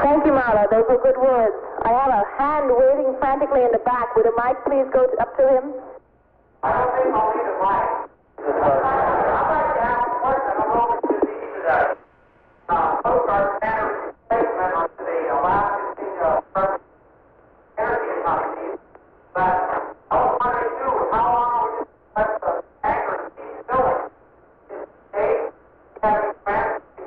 Thank you, Marla. Those were good words. I have a hand waving frantically in the back. Would a mic please go up to him? I don't think I'll need a mic. I'd like to ask a question. I'm over to the Coast Guard standard replacement on the Alaskan energy economy. But I was wondering, too, how long are we going to let the tanker keep filling? Is it having plans to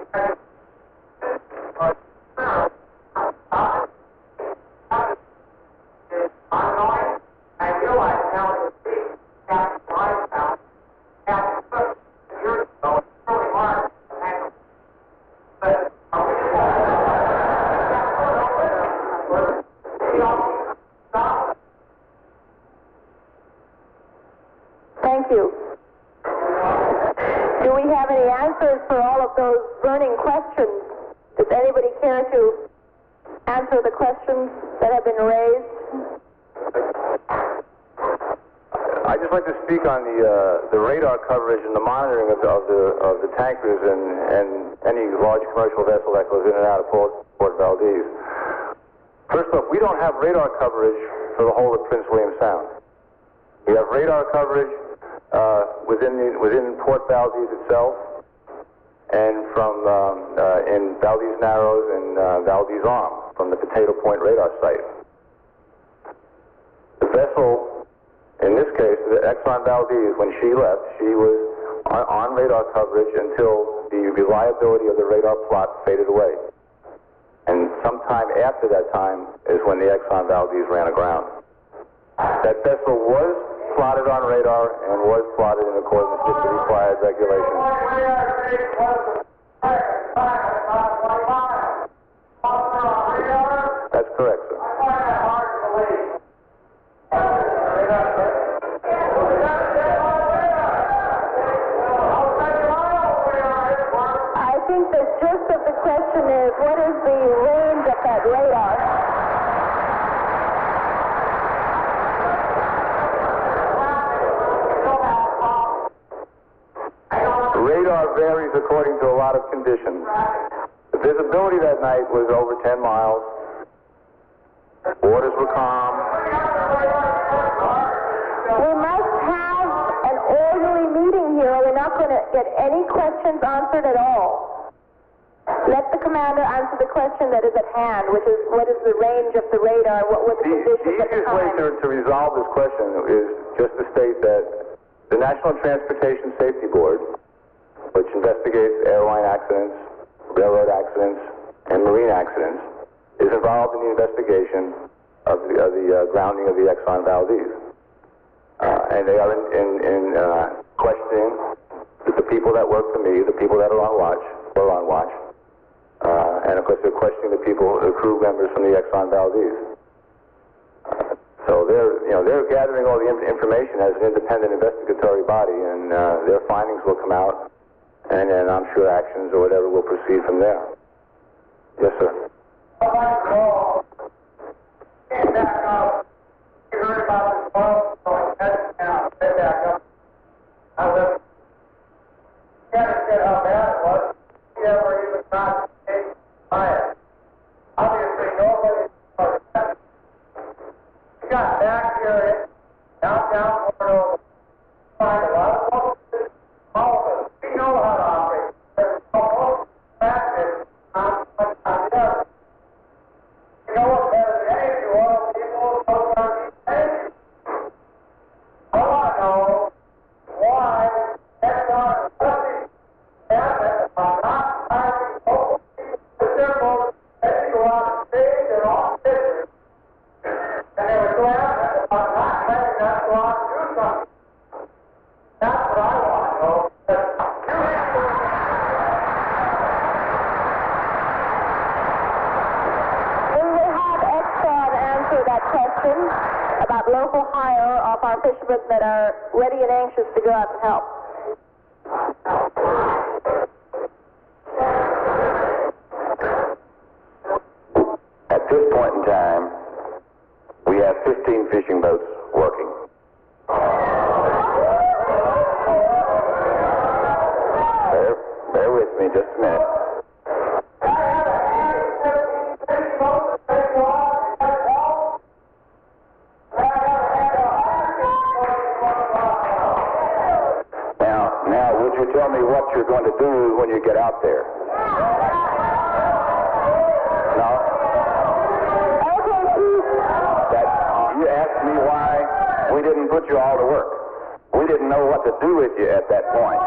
is ongoing? I realize now that the big Captain Line now, Captain Cook, years ago, it's really hard to handle. But are we stop? Thank you. Do we have any answers for all of those burning questions? Does anybody care to answer the questions that have been raised? I'd just like to speak on the radar coverage and the monitoring of the tankers and any large commercial vessel that goes in and out of Port Valdez. First off, we don't have radar coverage for the whole of Prince William Sound. We have radar coverage within Port Valdez itself, and from in Valdez Narrows and Valdez Arm from the Potato Point radar site. The vessel, in this case, the Exxon Valdez, when she left, she was on radar coverage until the reliability of the radar plot faded away. And sometime after that time is when the Exxon Valdez ran aground. That vessel was plotted on radar and was plotted in accordance with the required regulations. That's correct, sir. I think the gist of the question is, what is the range of that radar? Radar varies according to a lot of conditions. The visibility that night was over 10 miles. Waters were calm. We must have an orderly meeting here, or we're not going to get any questions answered at all. Let the commander answer the question that is at hand, which is, what is the range of the radar? What were the conditions at the easiest way time? to resolve this question is just to state that the National Transportation Safety Board, which investigates airline accidents, railroad accidents, and marine accidents, is involved in the investigation of the grounding of the Exxon Valdez. And they are in questioning the people that work for me, the people that are on watch, and of course they're questioning the crew members from the Exxon Valdez. So they're gathering all the information as an independent investigatory body, and their findings will come out. And then I'm sure actions or whatever will proceed from there. Yes, sir. I'd like to know, get back up. You heard about this bus going head down, get back up. I live. Can't get how bad it was. He ever even tried to take fire. Obviously, nobody was that. We got back here in downtown Cordova. Find a lot of folks. All of us. We know how to operate. There's almost practice on the other. You know what better than any of you oil people so far these I want to know why Exxon and Pepsi are not hiring local people to their boats ready to go out and stage their own business. And they were so adamant about not letting us go out and do something. That's what I want to know. We will have Exxon answer that question about local hire of our fishermen that are ready and anxious to go out and help. At this point in time, we have 15 fishing boats working. Bear with me just a minute. put you all to work. We didn't know what to do with you at that point.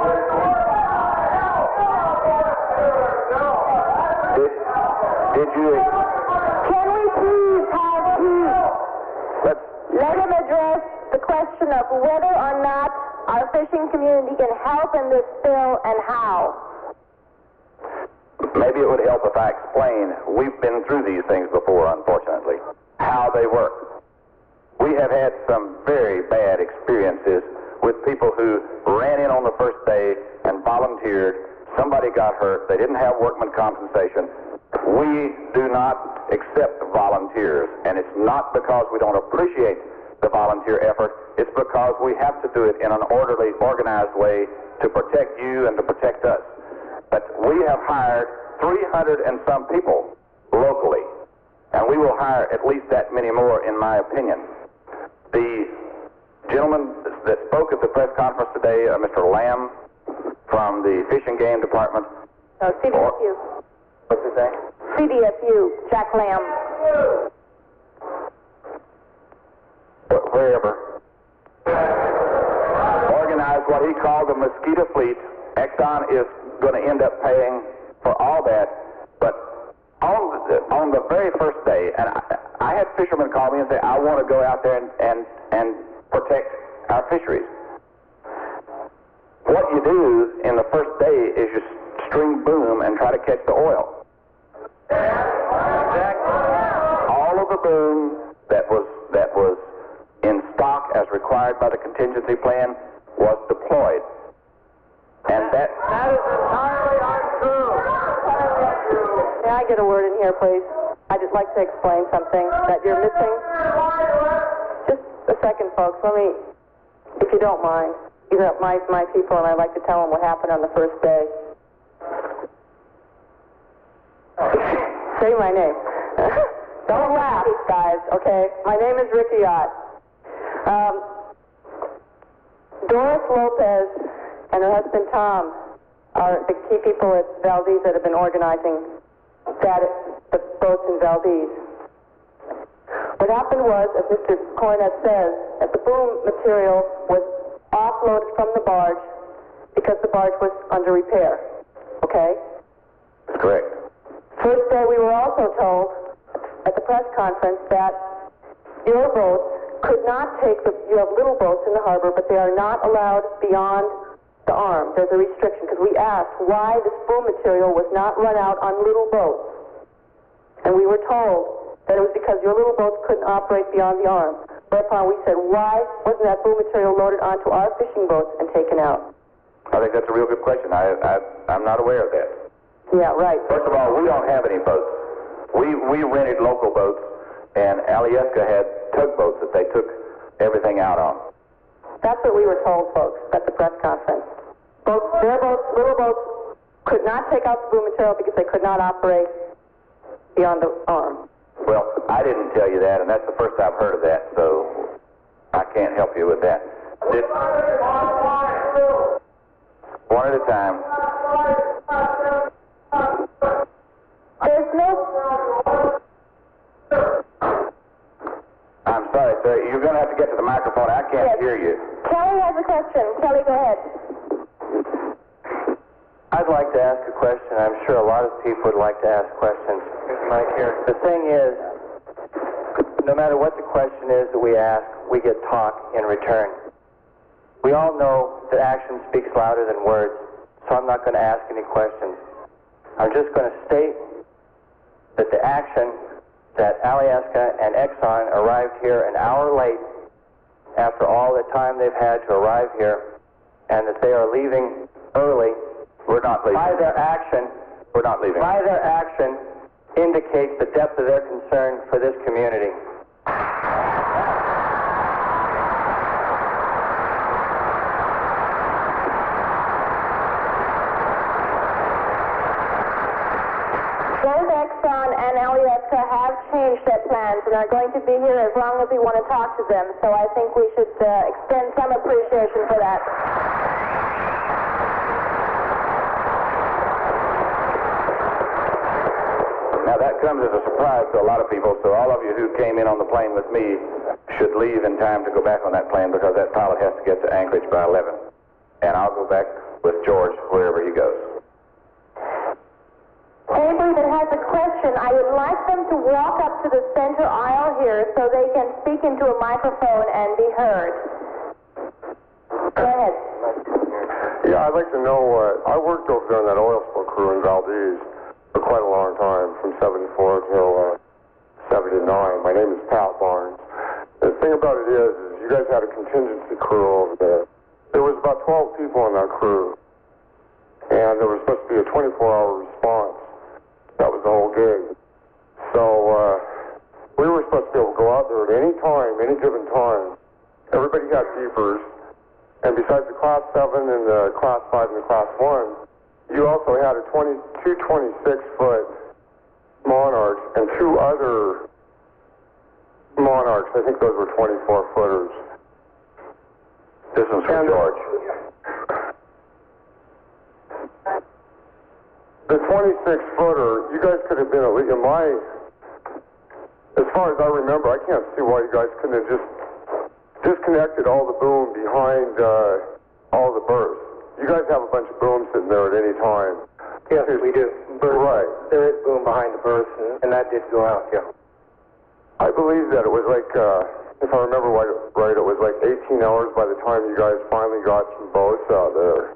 Did you... Can we please have peace? Let him address the question of whether or not our fishing community can help in this bill and how. Maybe it would help if I explain. We've been through these things before, unfortunately, how they work. We have had some very bad experiences with people who ran in on the first day and volunteered. Somebody got hurt. They didn't have workman compensation. We do not accept volunteers, and it's not because we don't appreciate the volunteer effort. It's because we have to do it in an orderly, organized way to protect you and to protect us. But we have hired 300 and some people locally, and we will hire at least that many more, in my opinion. The gentleman that spoke at the press conference today, Mr. Lamb from the Fish and Game Department. No, CDFU. What's his name? CDFU, Jack Lamb. Wherever. Organized what he called the mosquito fleet. Exxon is going to end up paying for all that. But on the very first day, and I had fishermen call me and say, I want to go out there and protect our fisheries. What you do in the first day is you string boom and try to catch the oil. All of the boom that was in stock as required by the contingency plan was deployed. And that is entirely untrue. May I get a word in here, please? I'd just like to explain something that you're missing. Just a second, folks. Let me, if you don't mind, these are my people, and I'd like to tell them what happened on the first day. Say my name. Don't laugh, guys, okay? My name is Ricky Ott. Doris Lopez and her husband Tom are the key people at Valdez that have been organizing the boats in Valdez. What happened was, as Mr. Cornett says, that the boom material was offloaded from the barge because the barge was under repair. Okay? is correct. First day we were also told at the press conference that your boats could not take you have little boats in the harbor, but they are not allowed beyond the arm. There's a restriction because we asked why this boom material was not run out on little boats. And we were told that it was because your little boats couldn't operate beyond the arm. Whereupon we said, why wasn't that boom material loaded onto our fishing boats and taken out? I think that's a real good question. I'm not aware of that. Yeah, right. First of all, we don't have any boats. We rented local boats, and Alyeska had tugboats that they took everything out on. That's what we were told, folks, at the press conference. Their boats, little boats, could not take out the boom material because they could not operate beyond the arm. Well, I didn't tell you that, and that's the first I've heard of that, so I can't help you with that. One at a time. There's no... I'm sorry, sir. You're going to have to get to the microphone. I can't hear you. Kelly has a question. Kelly, go ahead. I'd like to ask a question. I'm sure a lot of people would like to ask questions. Mike here. The thing is, no matter what the question is that we ask, we get talk in return. We all know that action speaks louder than words, so I'm not going to ask any questions. I'm just going to state that the action that Alyeska and Exxon arrived here an hour late after all the time they've had to arrive here, and that they are leaving early. We're not leaving. By their action, We're not leaving. By their action indicates the depth of their concern for this community. Both Exxon and Alyeska have changed their plans and are going to be here as long as we want to talk to them. So I think we should extend some appreciation for that. Now that comes as a surprise to a lot of people, so all of you who came in on the plane with me should leave in time to go back on that plane because that pilot has to get to Anchorage by 11. And I'll go back with George wherever he goes. Anybody that has a question, I would like them to walk up to the center aisle here so they can speak into a microphone and be heard. Go ahead. Yeah, I'd like to know, I worked over there on that oil spill crew in Valdez for quite a long time, from 74 till 79. My name is Pat Barnes. The thing about it is you guys had a contingency crew over there. There was about 12 people on that crew, and there was supposed to be a 24-hour response. That was the whole gig. So we were supposed to be able to go out there at any time, any given time. Everybody had beepers, and besides the Class 7 and the Class 5 and the Class 1, you also had two 26-foot Monarchs and two other Monarchs. I think those were 24-footers. This one's for George. The 26-footer, you guys could have been at least, as far as I remember, I can't see why you guys couldn't have just disconnected all the boom behind all the berths. You guys have a bunch of boom sitting there at any time. Yes, we do. Right. There is boom behind the berth, and that did go out, yeah. I believe that it was like, if I remember right, it was like 18 hours by the time you guys finally got some boats out there.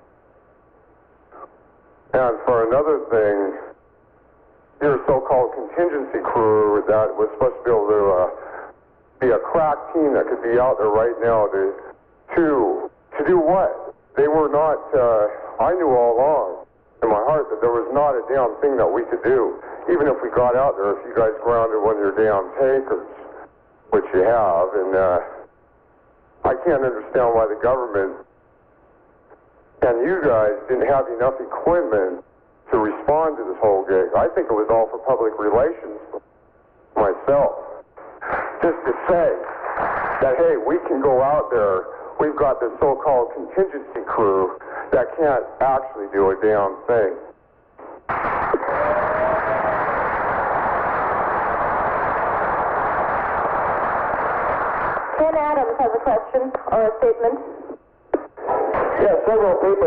And for another thing, your so-called contingency crew that was supposed to be able to be a crack team that could be out there right now to do what? They were not, I knew all along in my heart that there was not a damn thing that we could do. Even if we got out there, if you guys grounded one of your damn tankers, which you have, and I can't understand why the government and you guys didn't have enough equipment to respond to this whole gig. I think it was all for public relations myself. Just to say that, hey, we can go out there, we've got this so-called contingency crew that can't actually do a damn thing. Ken Adams has a question or a statement. Yes, several people.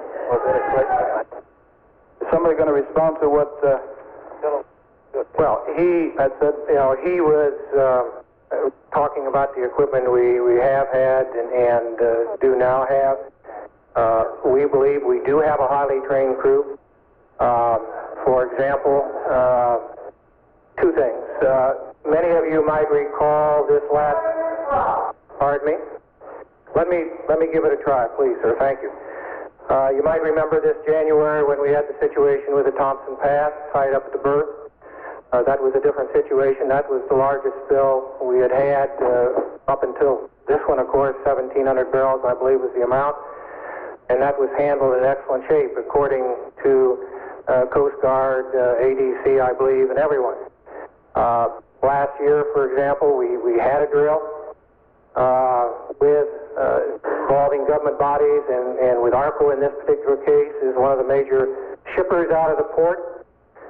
Is somebody going to respond to what? Well, he was talking about the equipment we have had and do now have. We believe we do have a highly trained crew. For example, two things. Many of you might recall this last. Pardon me. Let me give it a try, please, sir. Thank you. You might remember this January when we had the situation with the Thompson Pass tied up at the berth. That was a different situation. That was the largest spill we had up until this one, of course. 1,700 barrels, I believe, was the amount. And that was handled in excellent shape, according to Coast Guard, ADC, I believe, and everyone. Last year, for example, we had a drill with involving government bodies, and with ARCO in this particular case is one of the major shippers out of the port.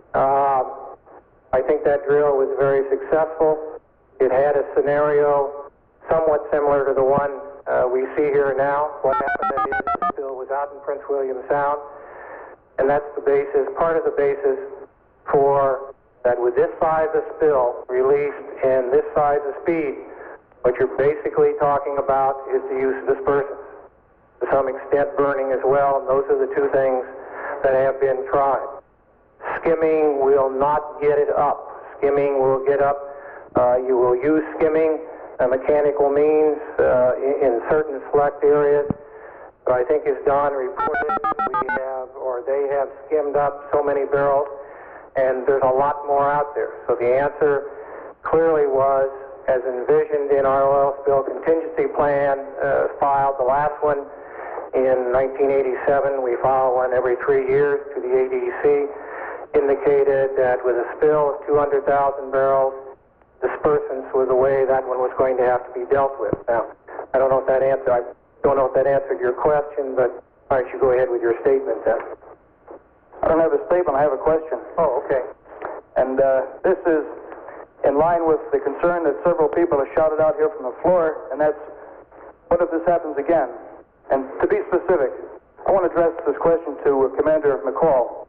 I think that drill was very successful. It had a scenario somewhat similar to the one we see here now. What happened is the spill was out in Prince William Sound, and that's the basis, part of the basis for that with this size of spill released in this size of speed. What you're basically talking about is the use of dispersants, to some extent burning as well, and those are the two things that have been tried. Skimming will not get it up. Skimming will get up. You will use skimming, mechanical means in certain select areas, but I think it's Don reported they have skimmed up so many barrels, and there's a lot more out there. So the answer clearly was, as envisioned in our oil spill contingency plan filed, the last one in 1987, we file one every 3 years to the ADC, indicated that with a spill of 200,000 barrels, dispersants was the way that one was going to have to be dealt with. Now, I don't know if that answered your question, but why don't you go ahead with your statement then? I don't have a statement, I have a question. Oh, okay. And this is in line with the concern that several people have shouted out here from the floor, and that's, what if this happens again? And to be specific, I want to address this question to Commander McCall.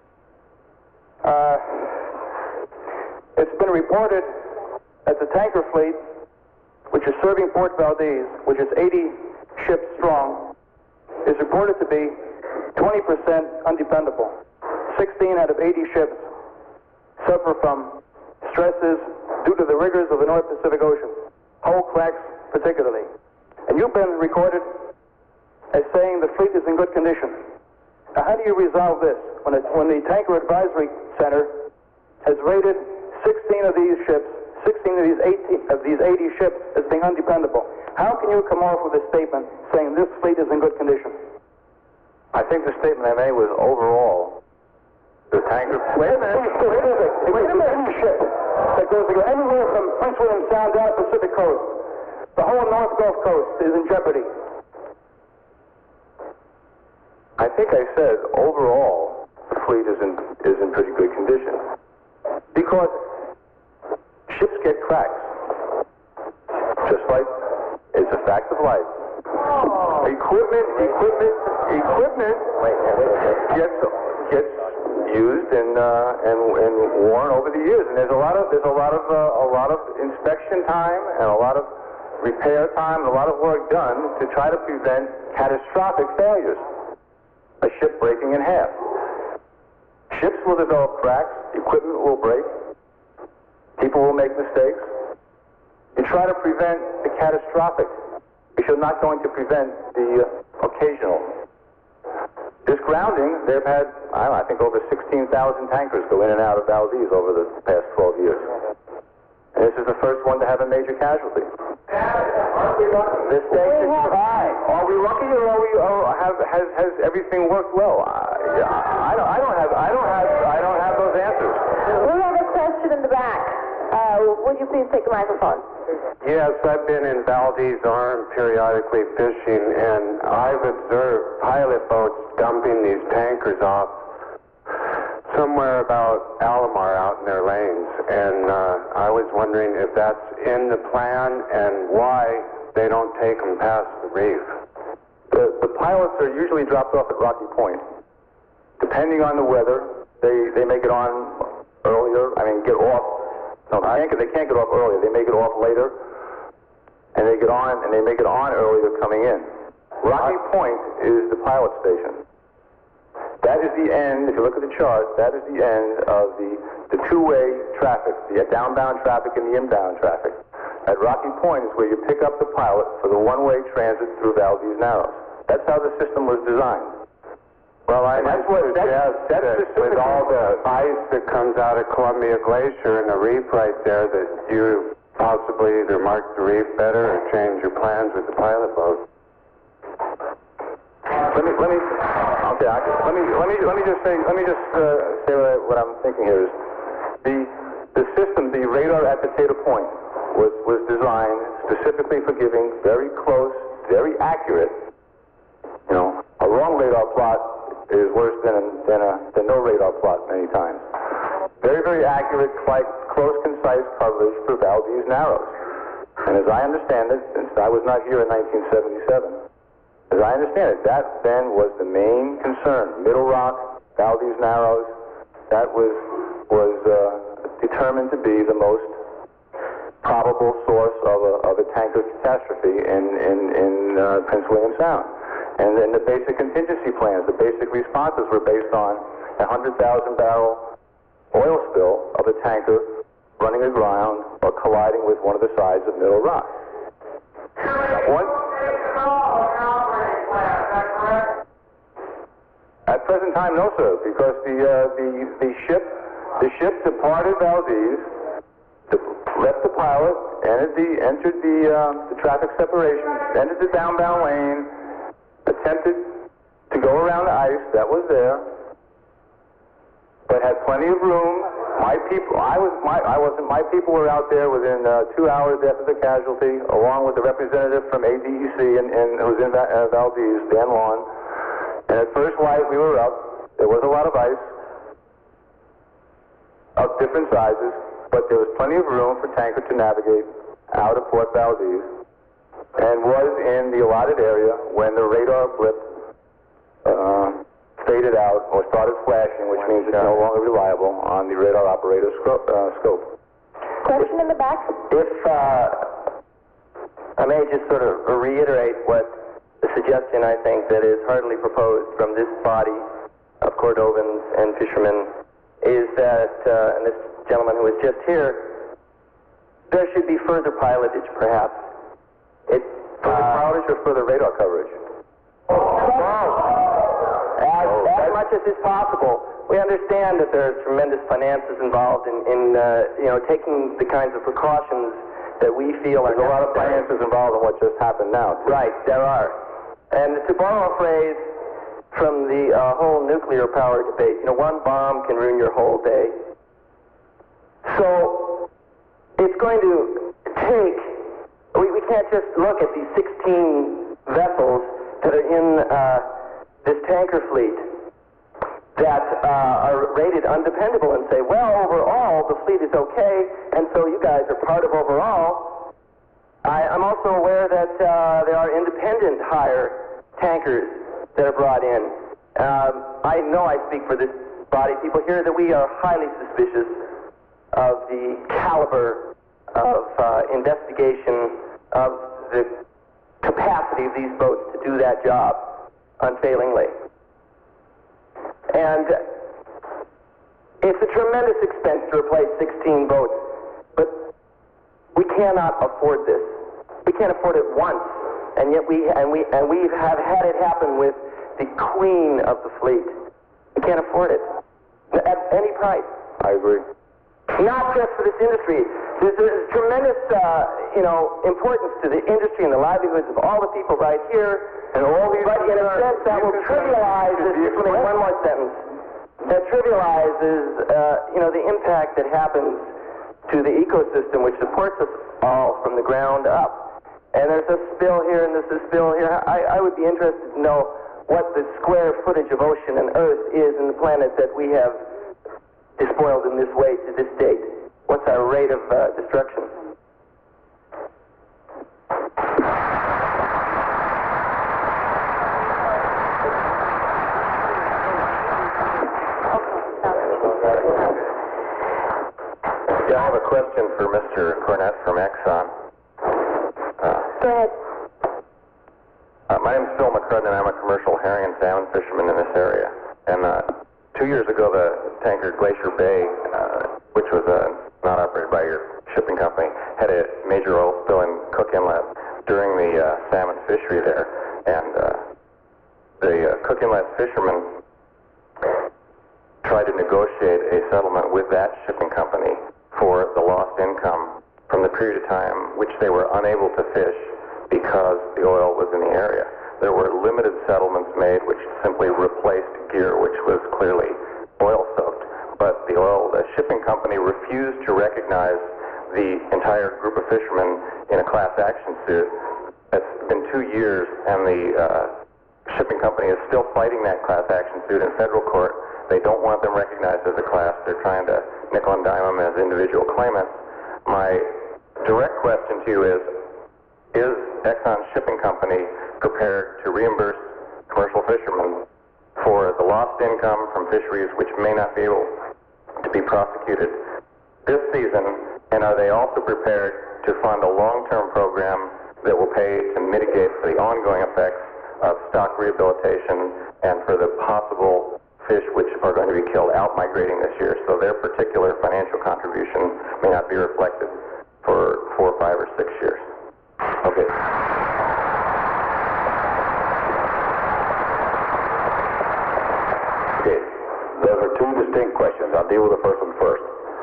It's been reported that the tanker fleet, which is serving Port Valdez, which is 80 ships strong, is reported to be 20% undependable. 16 out of 80 ships suffer from stresses due to the rigors of the North Pacific Ocean, hull cracks particularly. And you've been recorded as saying the fleet is in good condition. Now, how do you resolve this when the Tanker Advisory Center has rated 16 of these ships, 16 of these 80 ships as being undependable? How can you come off with a statement saying this fleet is in good condition? I think the statement I made was overall the tanker. Wait a minute. Wait a minute. Any ship that goes anywhere from Prince William Sound down the Pacific Coast, the whole North Gulf Coast is in jeopardy. I think I said overall the fleet is in pretty good condition because ships get cracks, just like it's a fact of life. Equipment gets used and worn over the years, and there's a lot of inspection time and a lot of repair time and a lot of work done to try to prevent catastrophic failures. A ship breaking in half. Ships will develop cracks, equipment will break, people will make mistakes. You try to prevent the catastrophic. You're not going to prevent the occasional. This grounding, they've had, I think over 16,000 tankers go in and out of Valdez over the past 12 years. And this is the first one to have a major casualty. This station is high. Are we lucky, or has everything worked well? I don't have those answers. We have a question in the back. Would you please take the microphone? Yes, I've been in Valdez Arm periodically fishing, and I've observed pilot boats dumping these tankers off somewhere about Alomar out in their lanes, and I was wondering if that's in the plan and why they don't take them past the reef. The pilots are usually dropped off at Rocky Point. Depending on the weather, they may get on earlier, get off. No, they can't get off earlier. They may get off later, and they get on, and they may get on earlier coming in. Rocky Point is the pilot station. That is the end, if you look at the chart, that is the end of the two-way traffic, the downbound traffic and the inbound traffic. At Rocky Point is where you pick up the pilot for the one-way transit through Valdez Narrows. That's how the system was designed. Well, I suggest that with all the ice that comes out of Columbia Glacier and the reef right there, that you possibly either mark the reef better or change your plans with the pilot boat. Let me just say what I'm thinking here is the system, the radar at Potato Point was designed specifically for giving very close, very accurate. A wrong radar plot is worse than no radar plot many times. Very, very accurate, quite close, concise coverage for Valdez Narrows. And as I understand it, since I was not here in 1977, as I understand it, that then was the main concern. Middle Rock, Valdez Narrows, that was determined to be the most probable source of a tanker catastrophe in Prince William Sound. And then the basic contingency plans, the basic responses were based on a 100,000-barrel oil spill of a tanker running aground or colliding with one of the sides of Middle Rock. At present time, no, sir, because the ship departed Valdez, left the pilot, entered the traffic separation, entered the downbound lane, attempted to go around the ice that was there, but had plenty of room. My people were out there within 2 hours after the casualty, along with the representative from ADEC and who was in Valdez, Dan Lawn. And at first light, we were up. There was a lot of ice of different sizes. but there was plenty of room for tanker to navigate out of Port Valdez and was in the allotted area when the radar blip faded out or started flashing, which means it's no longer reliable on the radar operator's scope. Question in the back? If I may just sort of reiterate what the suggestion I think that is heartily proposed from this body of Cordovans and fishermen is that, and this gentleman who was just here, there should be further pilotage perhaps. Further pilotage or further radar coverage? As much as is possible. We understand that there's tremendous finances involved in taking the kinds of precautions that we feel are There's a lot of finances involved in what just happened now, too. Right, there are. And to borrow a phrase from the whole nuclear power debate, one bomb can ruin your whole day. So it's going to take, we can't just look at these 16 vessels that are in this tanker fleet that are rated undependable and say, well, overall, the fleet is okay, and so you guys are part of overall. I'm also aware that there are independent hire tankers that are brought in. I know I speak for this body. People here that we are highly suspicious of the caliber of investigation, of the capacity of these boats to do that job unfailingly. And it's a tremendous expense to replace 16 boats, but we cannot afford this. We can't afford it once, and yet we have had it happen with the queen of the fleet. We can't afford it at any price. I agree. Not just for this industry. There's tremendous, importance to the industry and the livelihoods of all the people right here. And all these, but in a sense, that will trivialize this. Let me make one more sentence. That trivializes, the impact that happens to the ecosystem, which supports us all from the ground up. And there's a spill here, and there's a spill here. I would be interested to know what the square footage of ocean and earth is in the planet that we have despoiled in this way to this date. What's our rate of destruction? Yeah, I have a question for Mr. Cornett from Exxon. Go ahead. My name is Phil McCrudden, and I'm a commercial herring and salmon fisherman in this area. And 2 years ago, the tanker Glacier Bay, which was not operated by your shipping company, had a major oil spill in Cook Inlet during the salmon fishery there. And the Cook Inlet fishermen tried to negotiate a settlement with that shipping company for the lost income from the period of time which they were unable to fish because the oil was in the area. There were limited settlements made which simply replaced gear which was clearly oil-soaked. But the shipping company refused to recognize the entire group of fishermen in a class action suit. It's been 2 years, and the shipping company is still fighting that class action suit in federal court. They don't want them recognized as a class. They're trying to nickel and dime them as individual claimants. My direct question to you is Exxon Shipping Company prepared to reimburse commercial fishermen for the lost income from fisheries which may not be able to be prosecuted this season, and are they also prepared to fund a long-term program that will pay to mitigate the ongoing effects of stock rehabilitation and for the possible fish which are going to be killed out migrating this year, so their particular financial contribution may not be reflected for 4, 5, or 6 years? Okay. Okay, those are two distinct questions. I'll deal with the first one first.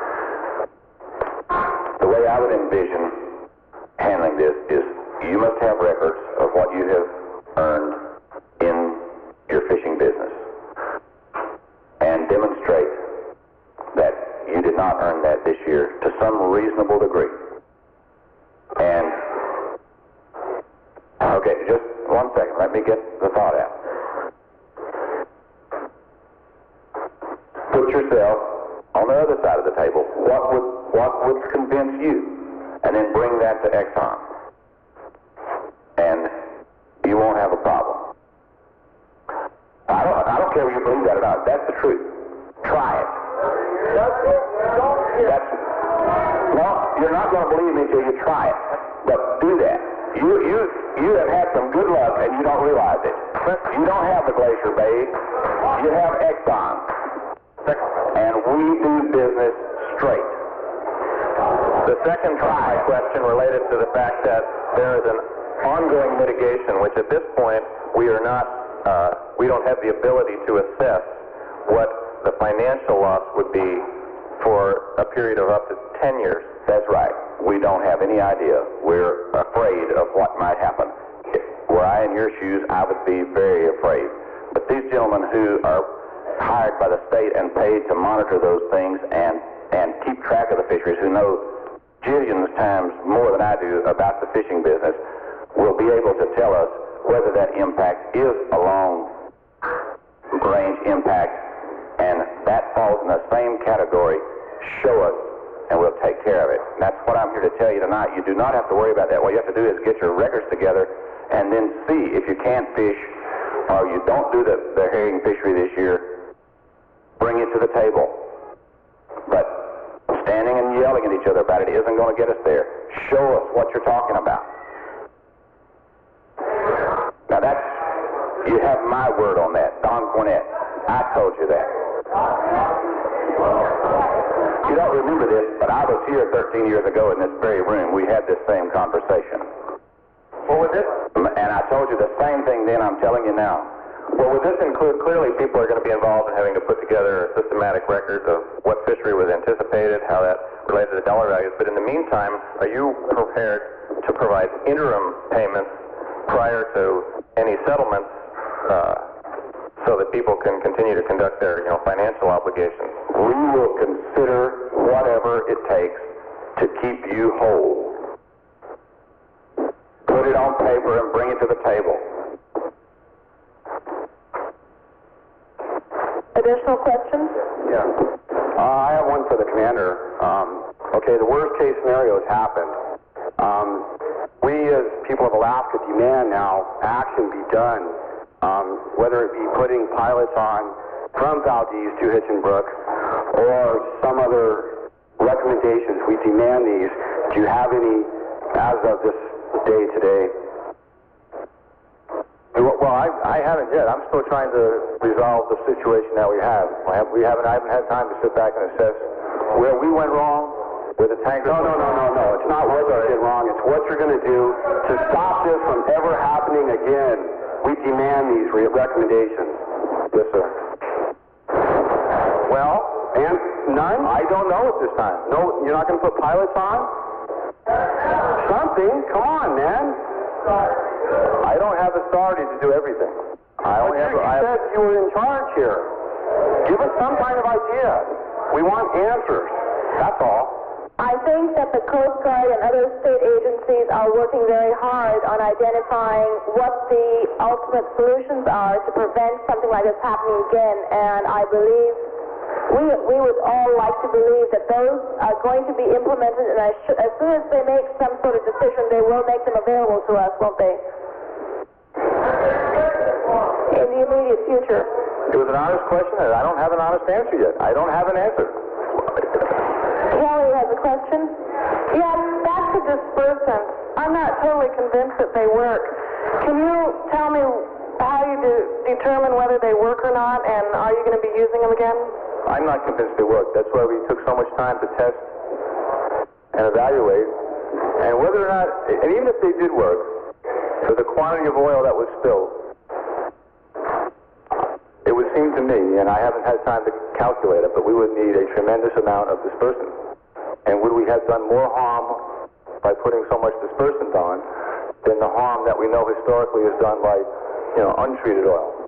The way I would envision handling this is you must have records of what you have earned in your fishing business and demonstrate that you did not earn that this year to some reasonable degree. And, okay, just 1 second. Let me get the thought out. Put yourself on the other side of the table. What would convince you, and then bring that to Exxon. And you won't have a problem. I don't care if you believe that or not. That's the truth. Try it. No, you're not going to believe me until you try it. But do that. You have had some good luck and you don't realize it. You don't have the Glacier Bay. You have Exxon. And we do business straight. The second part of my question related to the fact that there is an ongoing litigation, which at this point we are not, we don't have the ability to assess what the financial loss would be for a period of up to 10 years. That's right. We don't have any idea. We're afraid of what might happen. Were I in your shoes, I would be very afraid. But these gentlemen who are hired by the state and paid to monitor those things and keep track of the fisheries, who know jillions times more than I do about the fishing business, will be able to tell us whether that impact is a long-range impact, and that falls in the same category. Show us, and we'll take care of it. And that's what I'm here to tell you tonight. You do not have to worry about that. What you have to do is get your records together and then see if you can't fish or you don't do the herring fishery this year, bring it to the table. But standing and yelling at each other about it isn't going to get us there. Show us what you're talking about. Now that's, you have my word on that, Don Cornett. I told you that. You don't remember this, but I was here 13 years ago in this very room. We had this same conversation. What was this? And I told you the same thing then I'm telling you now. Well, would this include, clearly people are going to be involved in having to put together systematic records of what fishery was anticipated, how that related to the dollar values, but in the meantime, are you prepared to provide interim payments prior to any settlements so that people can continue to conduct their financial obligations? We will consider whatever it takes to keep you whole. Put it on paper and bring it to the table. Additional questions? Yeah. I have one for the commander. Okay, the worst case scenario has happened. We as people of Alaska demand now action be done, whether it be putting pilots on from Valdez to Hinchinbrook or some other recommendations. We demand these. Do you have any as of this day today? Well, I haven't yet. I'm still trying to resolve the situation that we have. I haven't had time to sit back and assess where we went wrong, where the tanker... No. It's not what you did wrong. It's what you're going to do to stop this from ever happening again. We demand these recommendations. Yes, sir. Well, And none? I don't know at this time. No, you're not going to put pilots on? Something? Come on, man. I don't have authority to do everything. You said you were in charge here. Give us some kind of idea. We want answers. That's all. I think that the Coast Guard and other state agencies are working very hard on identifying what the ultimate solutions are to prevent something like this happening again. And I believe we would all like to believe that those are going to be implemented, and as soon as they make some sort of decision, they will make them available to us, won't they? In the immediate future. It was an honest question, and I don't have an honest answer yet. I don't have an answer. Kelly has a question. Yeah, back to dispersants. I'm not totally convinced that they work. Can you tell me how you determine whether they work or not, and are you going to be using them again? I'm not convinced they work. That's why we took so much time to test and evaluate. And whether or not, and even if they did work, for the quantity of oil that was spilled, it would seem to me, and I haven't had time to calculate it, but we would need a tremendous amount of dispersant. And would we have done more harm by putting so much dispersant on than the harm that we know historically is done by, untreated oil?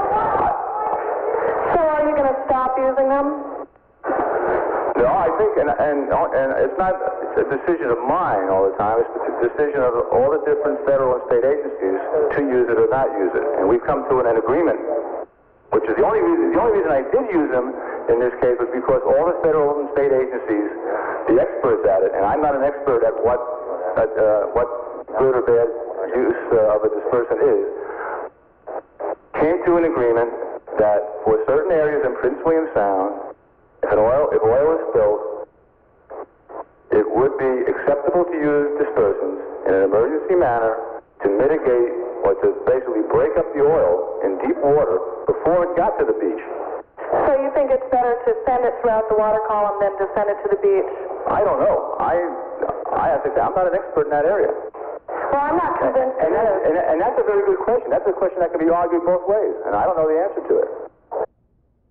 So are you going to stop using them? No, I think, and it's not a decision of mine all the time. It's the decision of all the different federal and state agencies to use it or not use it. And we've come to an agreement, which is the only reason I did use them in this case was because all the federal and state agencies, the experts at it, and I'm not an expert at what good or bad use of a dispersant is, came to an agreement that for certain areas in Prince William Sound, if oil is spilled, it would be acceptable to use dispersants in an emergency manner to mitigate or to basically break up the oil in deep water before it got to the beach. So you think it's better to send it throughout the water column than to send it to the beach? I don't know. I have to say, I'm not an expert in that area. Well, I'm not convinced. And that's a very good question. That's a question that can be argued both ways, and I don't know the answer to it.